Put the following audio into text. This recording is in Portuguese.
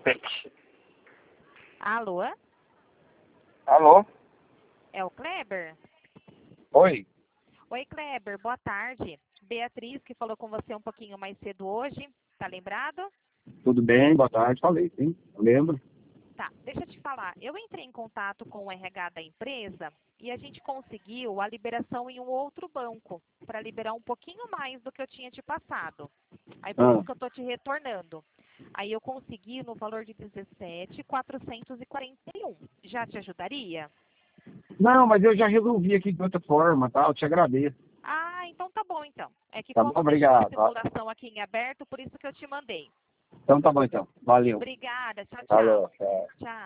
Repete. Alô? Alô? É o Kleber? Oi. Oi, Kleber, boa tarde. Beatriz, que falou com você um pouquinho mais cedo hoje, tá lembrado? Tudo bem? Boa tarde. Falei, sim. Eu lembro. Tá, deixa eu te falar. Eu entrei em contato com o RH da empresa e a gente conseguiu a liberação em um outro banco, para liberar um pouquinho mais do que eu tinha te passado. Aí por isso que eu tô te retornando. Aí eu consegui no valor de 17.441. Já te ajudaria? Não, mas eu já resolvi aqui de outra forma, tá? Eu te agradeço. Ah, então tá bom então. É que Tá bom? como deixou a Obrigado. simulação aqui em aberto, por isso que eu te mandei. Então tá bom, então. Valeu. Obrigada, tchau, Falou. tchau. Tchau. Tchau.